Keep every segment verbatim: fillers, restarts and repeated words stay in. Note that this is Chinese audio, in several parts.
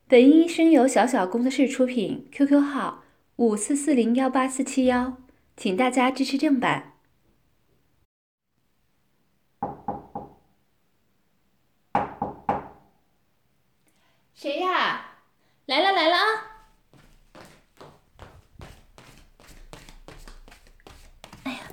本音声由小小工作室出品 ，Q Q 号五四四零幺八四七幺，请大家支持正版。谁呀？来了来了啊！哎呀，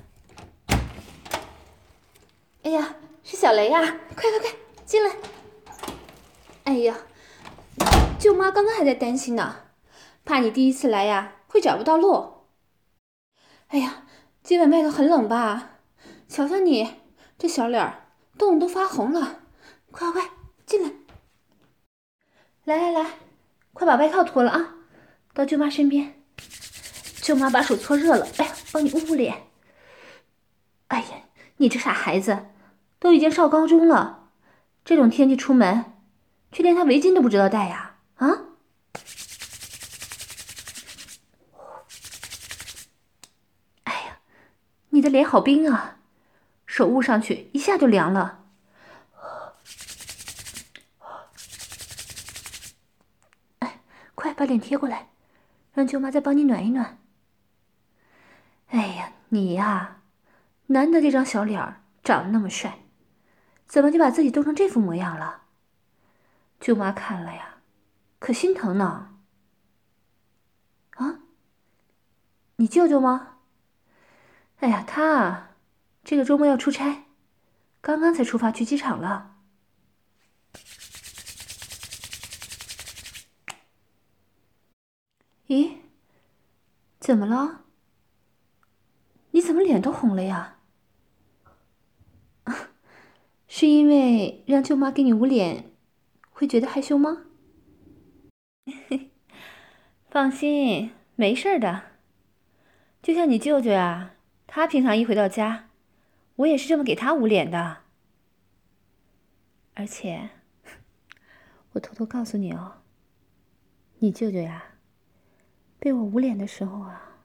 哎呀，是小雷呀！快快快，进来！哎呀，舅妈刚刚还在担心呢，怕你第一次来呀会找不到路。哎呀，今晚外头很冷吧？瞧瞧你这小脸儿，冻得都发红了。快快快，进来！来来来，快把外套脱了啊！到舅妈身边，舅妈把手搓热了，哎呀，帮你捂捂脸。哎呀，你这傻孩子，都已经上高中了，这种天气出门，却连条围巾都不知道戴呀？啊？哎呀，你的脸好冰啊，手捂上去一下就凉了。哎，快把脸贴过来，让舅妈再帮你暖一暖。哎呀，你呀，难得这张小脸儿长得那么帅，怎么就把自己冻成这副模样了？舅妈看了呀，可心疼呢。啊，你舅舅吗？哎呀，他啊，这个周末要出差，刚刚才出发去机场了。咦，怎么了？你怎么脸都红了呀？是因为让舅妈给你捂脸，会觉得害羞吗？放心，没事的。就像你舅舅啊，他平常一回到家，我也是这么给他捂脸的。而且，我偷偷告诉你哦，你舅舅呀，被我捂脸的时候啊，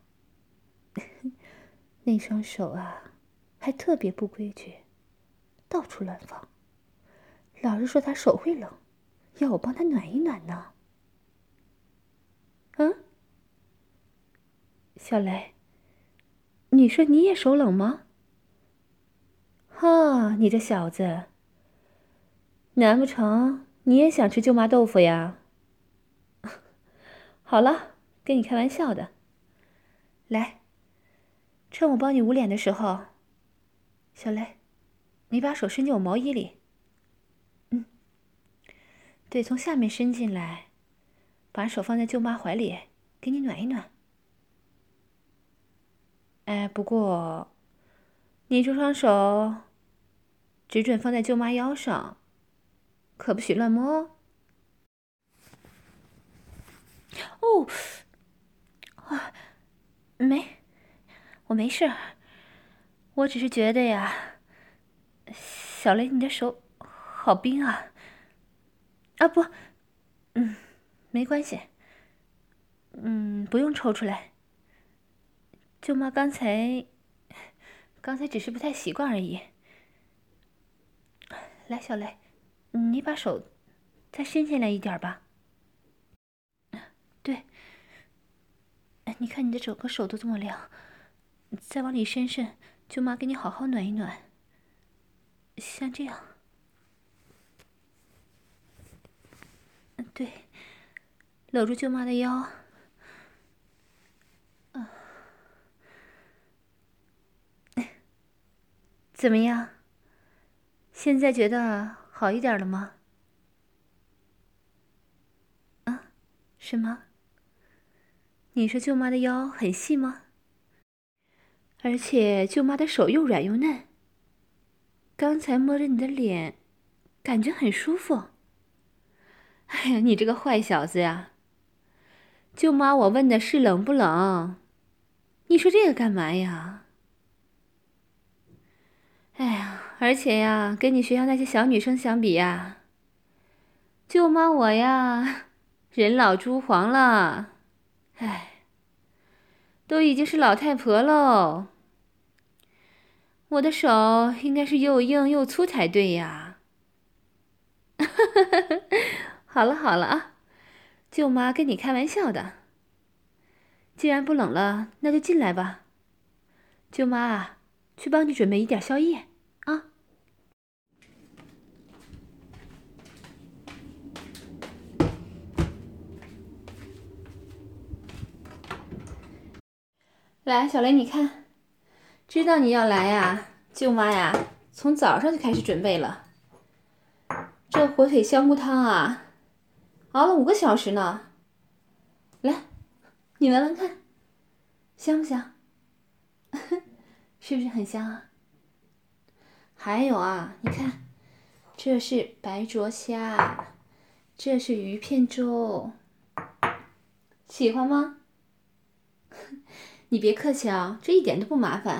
那双手啊，还特别不规矩，到处乱放，老是说他手会冷，要我帮他暖一暖呢。嗯，小雷，你说你也手冷吗？哈，你这小子，难不成你也想吃舅妈豆腐呀？好了，跟你开玩笑的。来，趁我帮你捂脸的时候，小雷，你把手伸进我毛衣里。嗯，对，从下面伸进来，把手放在舅妈怀里，给你暖一暖。哎，不过，你这双手只准放在舅妈腰上，可不许乱摸哦。哦，啊，没，我没事，我只是觉得呀，小雷，你的手好冰啊！啊不，嗯，没关系，嗯，不用抽出来。舅妈刚才，刚才只是不太习惯而已。来，小雷，你把手再伸进来一点吧。对，你看你的整个手都这么凉，再往里伸伸，舅妈给你好好暖一暖。像这样。对，搂住舅妈的腰。啊，怎么样？现在觉得好一点了吗？啊，是吗？你说舅妈的腰很细吗？而且舅妈的手又软又嫩，刚才摸着你的脸，感觉很舒服。哎呀，你这个坏小子呀！舅妈，我问的是冷不冷？你说这个干嘛呀？哎呀，而且呀，跟你学校那些小女生相比呀，舅妈我呀，人老珠黄了，哎，都已经是老太婆喽。我的手应该是又硬又粗才对呀。好了好了啊， 舅妈跟你开玩笑的。既然不冷了，那就进来吧。舅妈啊，去帮你准备一点宵夜啊。来，小雷，你看，知道你要来呀，舅妈呀，从早上就开始准备了。这火腿香菇汤啊，熬了五个小时呢。来，你闻闻看，香不香？是不是很香啊？还有啊，你看，这是白灼虾，这是鱼片粥，喜欢吗？你别客气啊，这一点都不麻烦。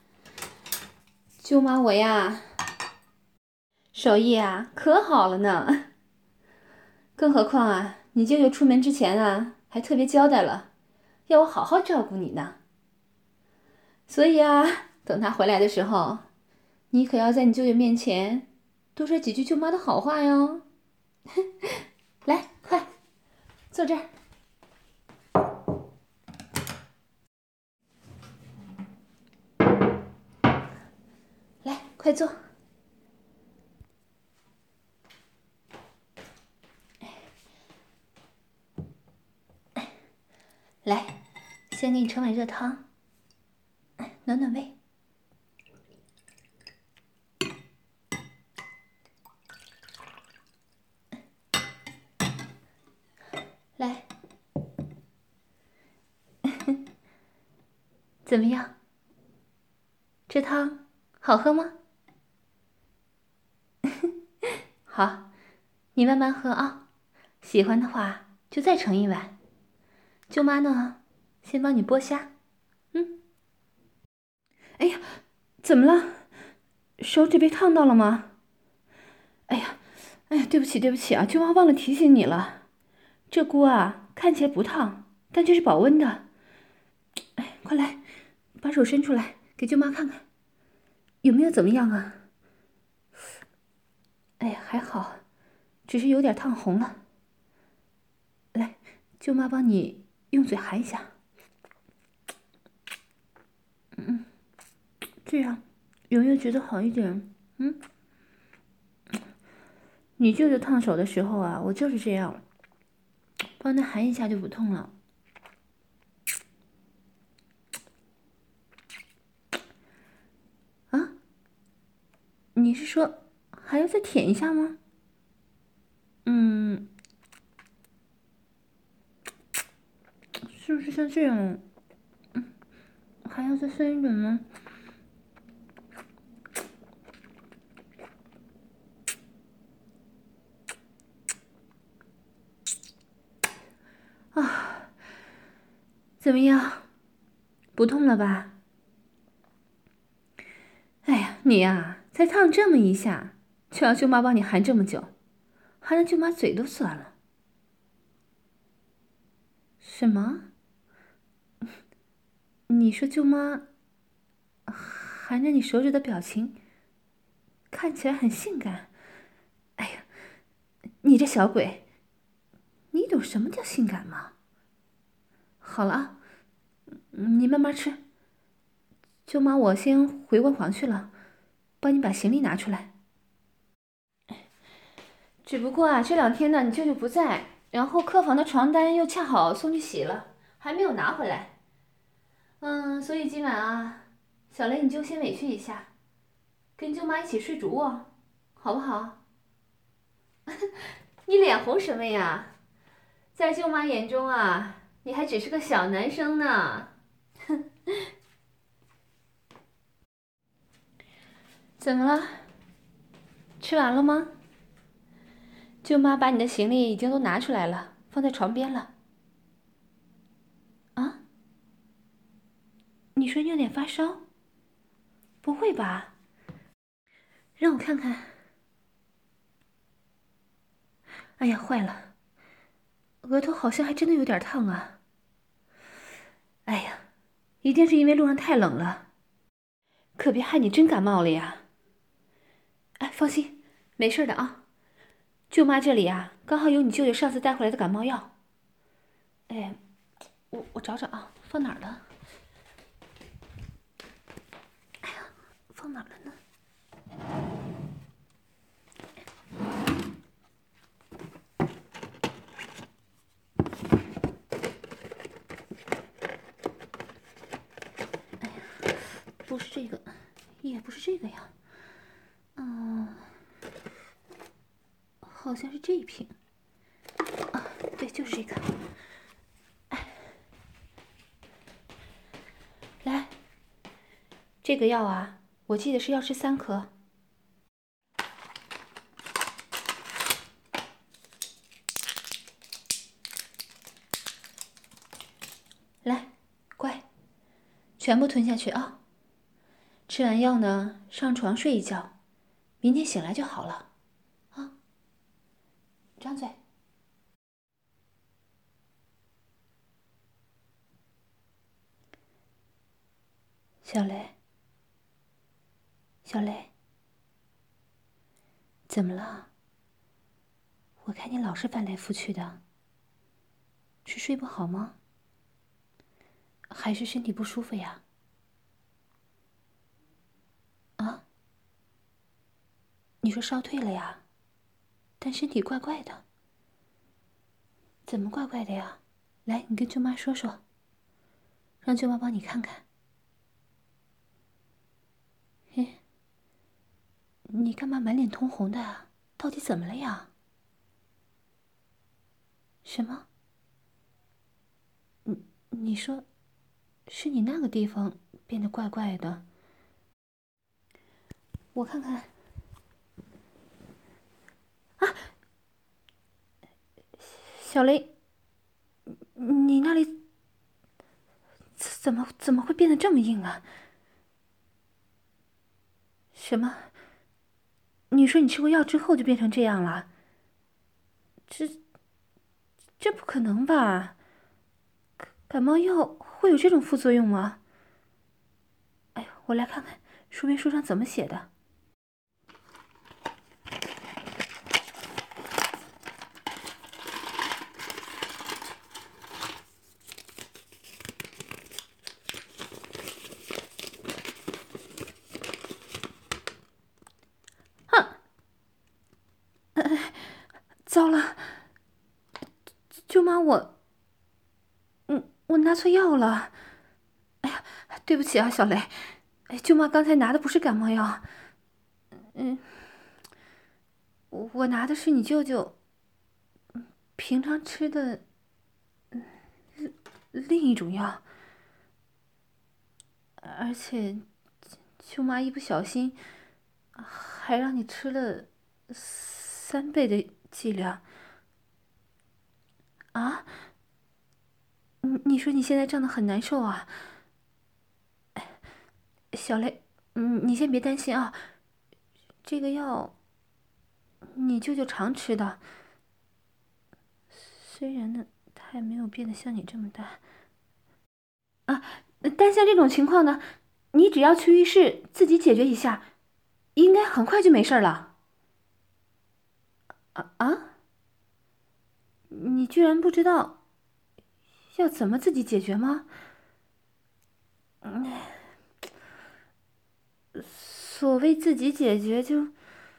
舅妈我呀，手艺啊可好了呢。更何况啊，你舅舅出门之前啊，还特别交代了，要我好好照顾你呢。所以啊，等他回来的时候，你可要在你舅舅面前多说几句舅妈的好话哟。来，快坐这儿。来，快坐。来，先给你盛碗热汤，暖暖胃。来，怎么样？这汤好喝吗？好，你慢慢喝啊，喜欢的话就再盛一碗。舅妈呢，先帮你剥虾。嗯。哎呀，怎么了？手指被烫到了吗？哎呀，哎呀，对不起对不起啊，舅妈忘了提醒你了。这锅啊，看起来不烫，但却是保温的。哎，快来，把手伸出来，给舅妈看看，有没有怎么样啊？哎呀，还好，只是有点烫红了。来，舅妈帮你用嘴含一下。嗯，这样有没有觉得好一点？嗯，你舅舅烫手的时候啊，我就是这样，帮他含一下就不痛了。啊？你是说还要再舔一下吗？嗯，是不是像这样？嗯，还要再深一点吗？啊，怎么样？不痛了吧？哎呀，你呀，才烫这么一下，就让舅妈帮你含这么久，含得舅妈嘴都酸了。什么？你说舅妈含着你手指的表情看起来很性感？哎呀，你这小鬼，你懂什么叫性感吗？好了啊，你慢慢吃。舅妈，我先回卧房去了，帮你把行李拿出来。只不过啊，这两天呢，你舅舅不在，然后客房的床单又恰好送去洗了，还没有拿回来。嗯，所以今晚啊，小雷你就先委屈一下，跟舅妈一起睡主卧，好不好？你脸红什么呀？在舅妈眼中啊，你还只是个小男生呢。哼，怎么了？吃完了吗？舅妈把你的行李已经都拿出来了，放在床边了。啊？你说你有点发烧？不会吧？让我看看。哎呀，坏了，额头好像还真的有点烫啊。哎呀，一定是因为路上太冷了，可别害你真感冒了呀。哎，放心，没事的啊。舅妈这里啊，刚好有你舅舅上次带回来的感冒药， 哎，我我找找啊，放哪儿了？哎呀，放哪儿了呢？哎呀，不是这个，也不是这个呀。嗯，好像是这一瓶。啊，对，就是这个。来，这个药啊，我记得是要吃三颗。来，乖，全部吞下去啊！吃完药呢，上床睡一觉，明天醒来就好了。啊，张嘴。小雷，小雷，怎么了？我看你老是翻来覆去的，是睡不好吗？还是身体不舒服呀？啊？你说烧退了呀？但身体怪怪的。怎么怪怪的呀？来，你跟舅妈说说，让舅妈帮你看看。哎，你干嘛满脸通红的啊？到底怎么了呀？什么？你你说，是你那个地方变得怪怪的？我看看。啊，小雷，你那里怎么怎么会变得这么硬啊？什么？你说你吃过药之后就变成这样了？这这不可能吧？感冒药会有这种副作用吗？哎，我来看看说明书上怎么写的。糟了，舅妈，我，嗯，我拿错药了。哎呀，对不起啊，小雷，哎，舅妈刚才拿的不是感冒药，嗯，我我拿的是你舅舅平常吃的另一种药，而且舅妈一不小心还让你吃了三倍的剂量。啊？你你说你现在胀得很难受啊？小雷，嗯，你先别担心啊，这个药你舅舅常吃的，虽然呢，他还没有变得像你这么大啊，但像这种情况呢，你只要去浴室自己解决一下，应该很快就没事了。啊啊！你居然不知道要怎么自己解决吗？嗯，所谓自己解决就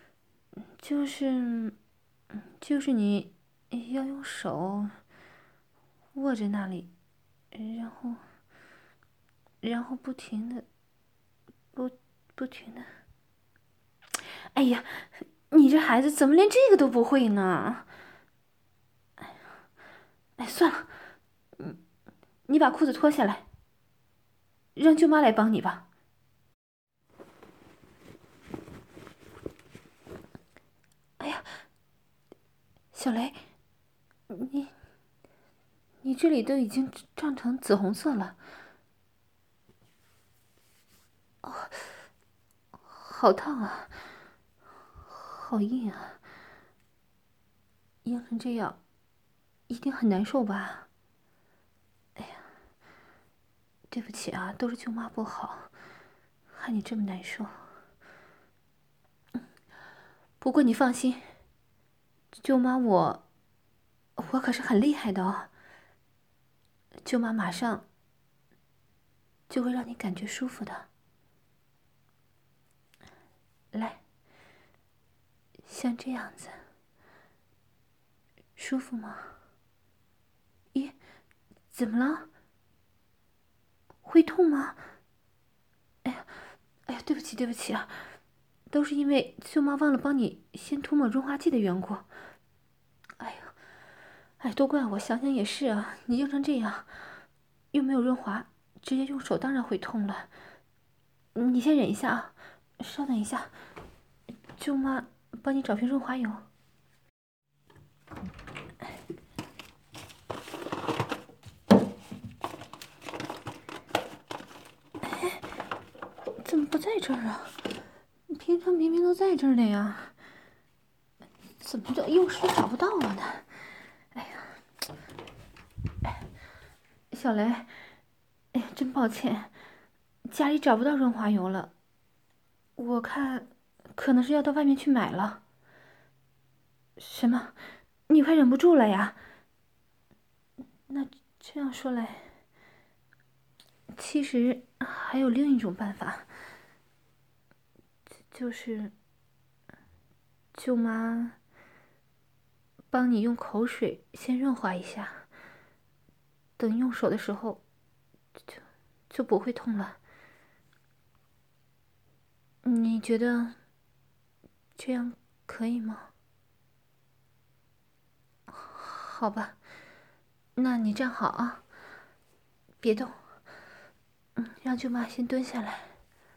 就是就是你要用手握着那里，然后然后不停的不不停的。哎呀，你这孩子怎么连这个都不会呢？哎呀，哎，算了，嗯，你把裤子脱下来，让舅妈来帮你吧。哎呀，小雷，你你这里都已经胀成紫红色了，哦，好烫啊，好硬啊，硬成这样，一定很难受吧？哎呀，对不起啊，都是舅妈不好，害你这么难受。不过你放心，舅妈我，我可是很厉害的哦。 舅妈马上就会让你感觉舒服的。来，像这样子，舒服吗？咦，怎么了？会痛吗？哎呀，哎呀，对不起，对不起啊，都是因为舅妈忘了帮你先涂抹润滑剂的缘故。哎呀，哎，都怪我，想想也是啊，你硬成这样，又没有润滑，直接用手当然会痛了。你先忍一下啊，稍等一下，舅妈帮你找瓶润滑油。哎，怎么不在这儿啊？平常明明都在这儿的呀，怎么就用时找不到了呢？哎呀，哎，小雷，哎呀，真抱歉，家里找不到润滑油了，我看可能是要到外面去买了。什么？你快忍不住了呀？那这样说来，其实还有另一种办法，就是舅妈帮你用口水先润滑一下，等用手的时候就就不会痛了。你觉得这样可以吗？好吧，那你站好啊，别动。嗯，让舅妈先蹲下来，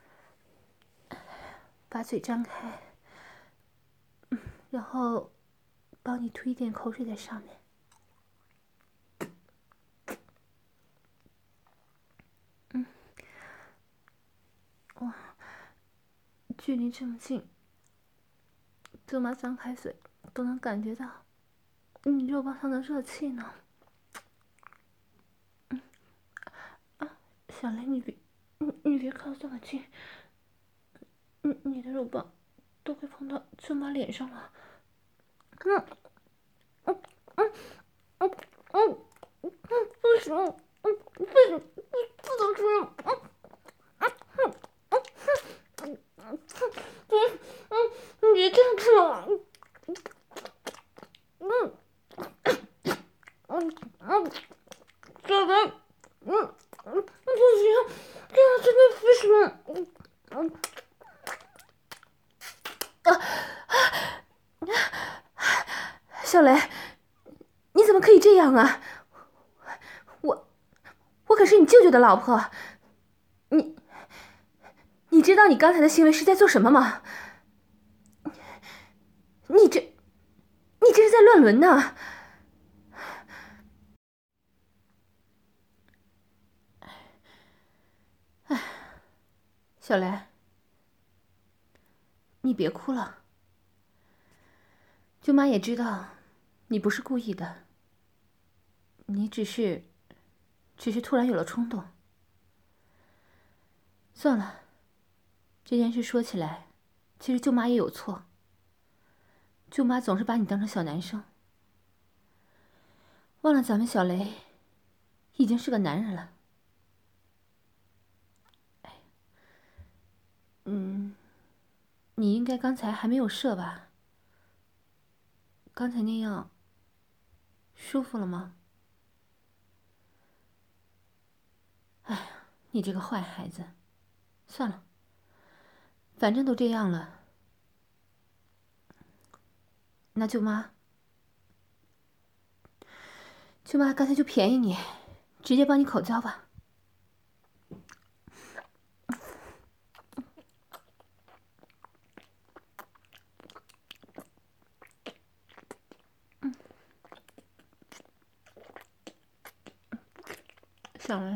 把嘴张开，嗯，然后帮你涂一点口水在上面。嗯，哇，距离这么近，舅妈张开嘴都能感觉到你肉棒上的热气呢。嗯，啊，小雷，你别，你你别靠这么近，你你的肉棒都快碰到舅妈脸上了。嗯嗯嗯嗯嗯嗯，不行，嗯，不行，不能这样，嗯嗯嗯嗯嗯，别，嗯，你别这样子了，嗯嗯嗯，小雷，嗯嗯，不行，这样真的不行，嗯嗯啊，小雷，你怎么可以这样啊？我我可是你舅舅的老婆，你你知道你刚才的行为是在做什么吗？你这你这是在乱伦呢！哎，小雷，你别哭了。舅妈也知道你不是故意的，你只是只是突然有了冲动。算了，这件事说起来，其实舅妈也有错。舅妈总是把你当成小男生，忘了咱们小雷已经是个男人了。嗯，你应该刚才还没有射吧？刚才那样舒服了吗？哎呀，你这个坏孩子！算了，反正都这样了，那舅妈，舅妈刚才就便宜你，直接帮你口交吧。嗯，小雷，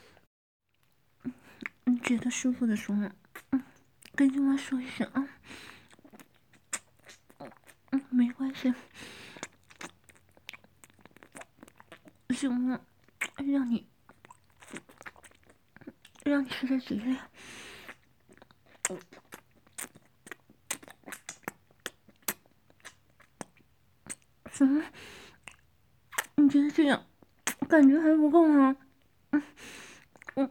你觉得舒服的时候，嗯，跟舅妈说一声啊。嗯，没关系，舅妈让你让你实在嘴累。什么？你觉得这样感觉还不够吗？嗯嗯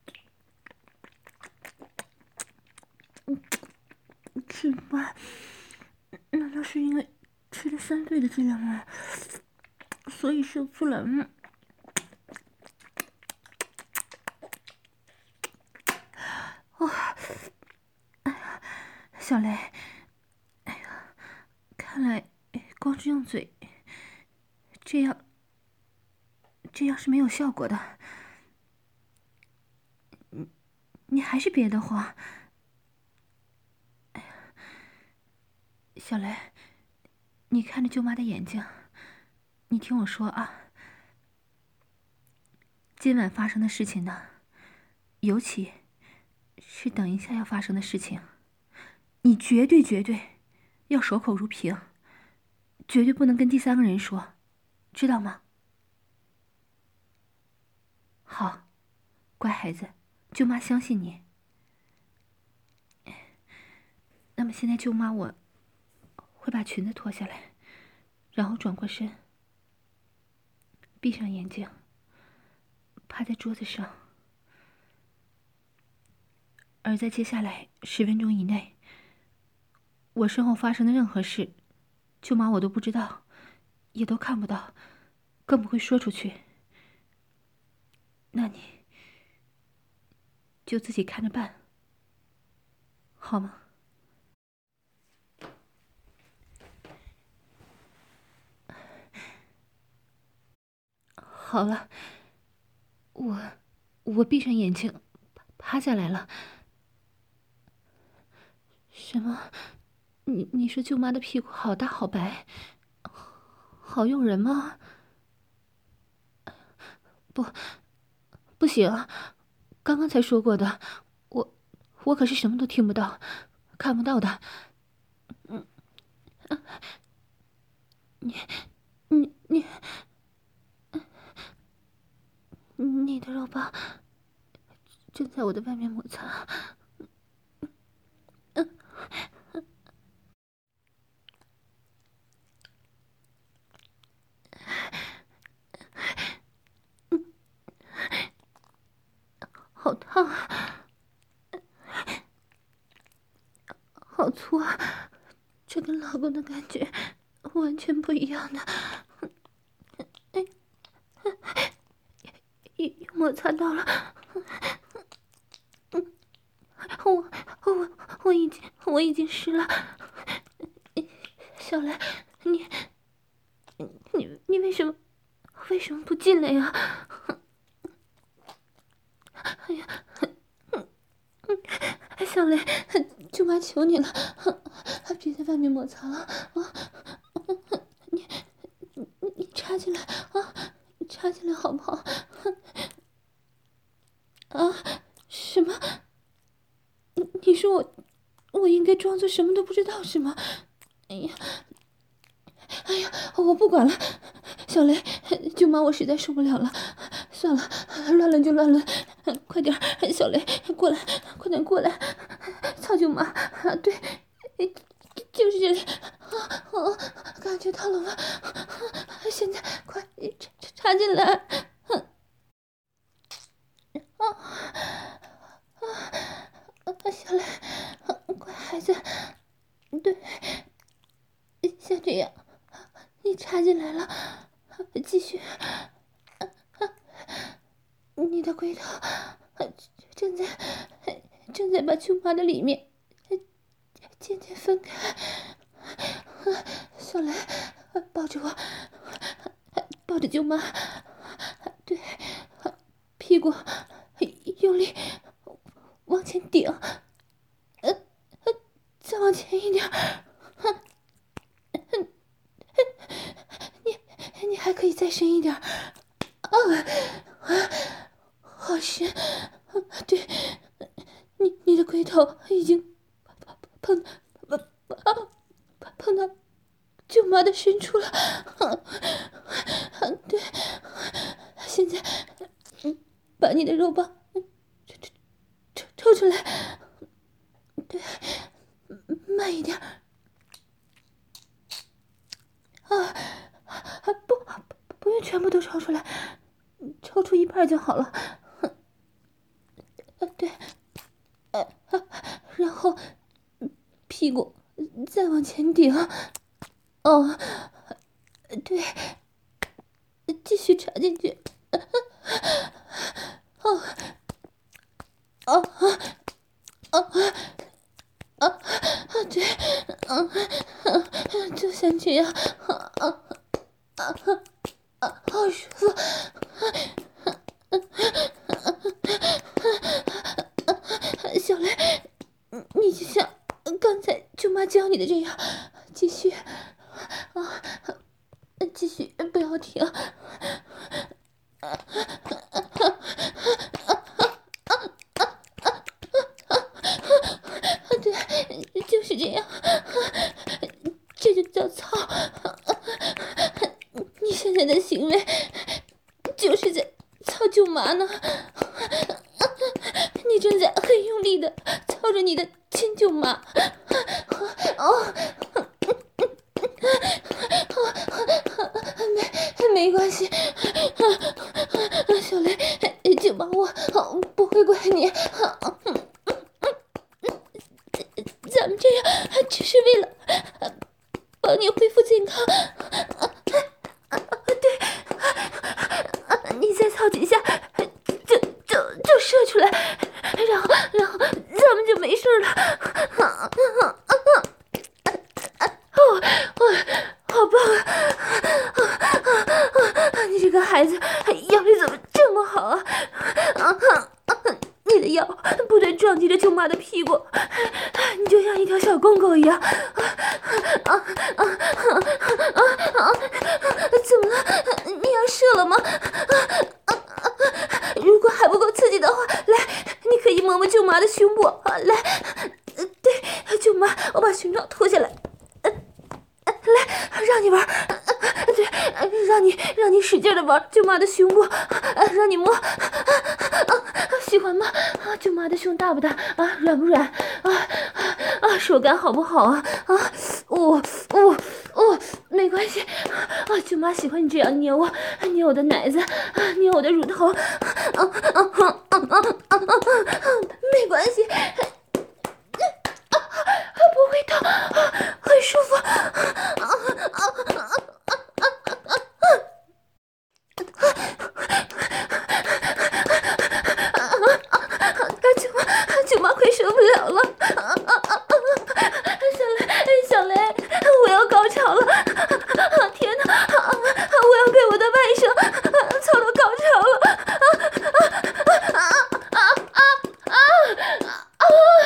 嗯，奇怪，难道是因为吃了三倍的剂量吗？所以射出来吗？哦，哎呀，小雷，哎呀，看来光是用嘴，这样，这样是没有效果的。你，你还是别的话。哎呀，小雷，你看着舅妈的眼睛，你听我说啊。今晚发生的事情呢，尤其是等一下要发生的事情，你绝对绝对要守口如瓶，绝对不能跟第三个人说，知道吗？好，乖孩子，舅妈相信你。那么现在舅妈我会把裙子脱下来，然后转过身，闭上眼睛，趴在桌子上，而在接下来十分钟以内，我身后发生的任何事，舅妈我都不知道，也都看不到，更不会说出去。那你就自己看着办，好吗？好了，我我闭上眼睛，趴下来了。什么？你你说舅妈的屁股好大好白，好诱人吗？不，不行，刚刚才说过的，我我可是什么都听不到，看不到的。嗯，你你你你的肉棒正在我的外面摩擦。嗯嗯，好烫啊！好粗啊！这跟老公的感觉完全不一样的。哎，又又摩擦到了。嗯，我我我已经我已经湿了。小雷，你你你为什么为什么不进来呀？哎呀，嗯嗯，小雷，舅妈求你了，别在外面摩擦了啊！你你你插进来啊！你插进来好不好？啊？什么？你你说我我应该装作什么都不知道是吗？哎呀！哎呀，我不管了，小雷，舅妈我实在受不了了，算了，乱伦就乱伦，快点，小雷过来，快点过来，曹舅妈，对，就是这里，啊啊，感觉到了吗？现在快插插进来，啊啊，小雷，乖孩子，对，像这样。你插进来了，继续。你的龟头正在正在把舅妈的里面渐渐分开。小雷，抱着我，抱着舅妈，对，屁股用力往前顶，呃，再往前一点。你你还可以再深一点。啊啊！好深，对，你你的龟头已经碰碰啊碰到舅妈的深处了。对，现在把你的肉棒抽抽抽抽出来。对，慢一点。啊，不不用全部都抽出来。 抽出一半就好了。呃，对，呃，然后屁股再往前顶。哦，对，继续插进去。哦，哦，哦，哦，对，嗯，就像这样，啊啊啊啊，好舒服。小雷，你就像刚才舅妈教你的这样，继续啊，继续，不要停。对，就是这样，这就叫操。你现在的行为就是在操舅妈呢。你正在很用力的操着你的亲舅妈。哦，没没关系，小雷，舅妈我不会怪你。咱们这样只是为了帮你恢复健康。对，你再操几下，就就就射出来，然后然后咱们就没事了。哦哦，好棒啊！你这个孩子腰力怎么这么好啊？你的腰不断撞击着舅妈的屁股，你就像一条小公狗一样。啊啊啊啊啊！怎么了？你要射了吗？啊啊！如果还不够刺激的话，来，你可以摸摸舅妈的胸部。来，对，舅妈，我把胸罩脱下来。来，让你玩，对，让你让你使劲的玩舅妈的胸部，让你摸，喜欢吗？啊，舅妈的胸大不大？啊，软不软？啊啊，手感好不好啊？啊，哦哦哦，没关系，啊，舅妈喜欢你这样捏我，捏我的奶子，捏我的乳头，啊啊啊啊啊啊啊，没关系。不会痛，很舒服。舅妈，舅妈快受不了了！小雷，小雷，我要高潮了！天哪，我要被我的外甥操到高潮了！啊啊啊啊啊啊！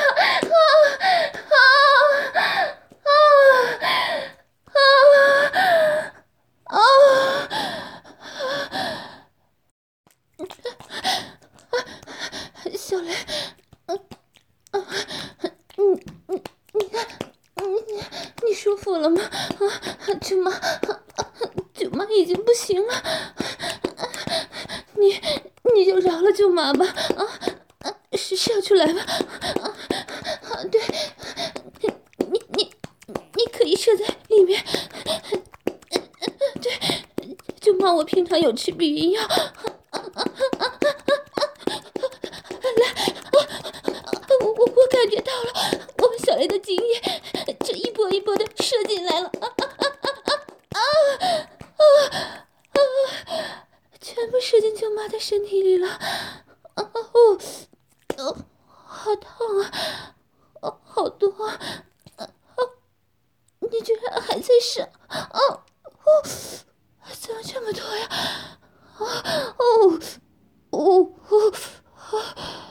小雷，你你你看，你你舒服了吗？啊，舅妈，舅妈已经不行了，你你就饶了舅妈吧，啊，是射出来吧，啊，对，你你你可以射在里面，对，舅妈，我平常有吃避孕药。我我感觉到了，我们小雷的精液这一波一波的射进来了，啊啊啊啊啊啊啊！全部射进舅妈的身体里了，啊哦哦，好痛啊，哦好多啊，哦，你居然还在射，哦哦，怎么这么多呀？啊哦哦哦啊！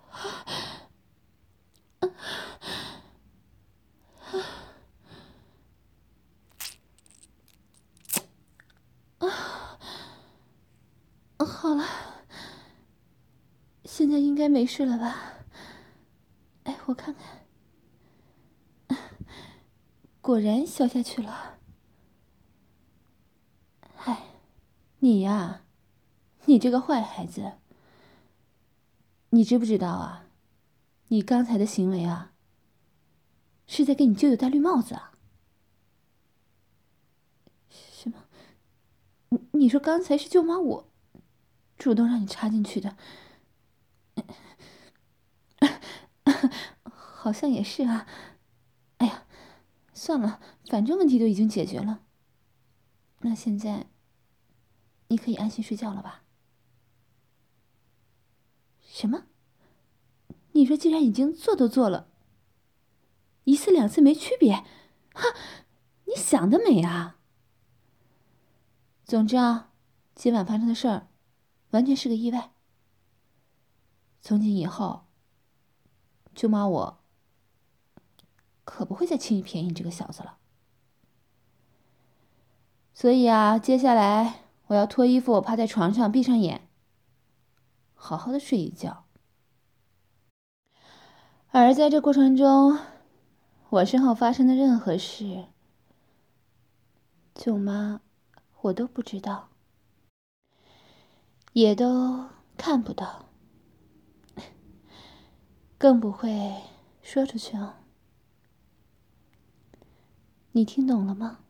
好了，现在应该没事了吧？哎，我看看，果然消下去了。嗨，你呀，你这个坏孩子，你知不知道啊？你刚才的行为啊，是在给你舅舅戴绿帽子啊？什么？你你说刚才是舅妈我？ 主动让你插进去的。好像也是啊。哎呀，算了，反正问题都已经解决了。那现在你可以安心睡觉了吧？什么？你说既然已经做都做了，一次两次没区别？哈，你想得美啊！总之啊，今晚发生的事儿完全是个意外。从今以后，舅妈我可不会再轻易便宜你这个小子了。所以啊，接下来我要脱衣服，趴在床上，闭上眼，好好的睡一觉。而在这过程中，我身后发生的任何事，舅妈我都不知道，也都看不到，更不会说出去哦。你听懂了吗？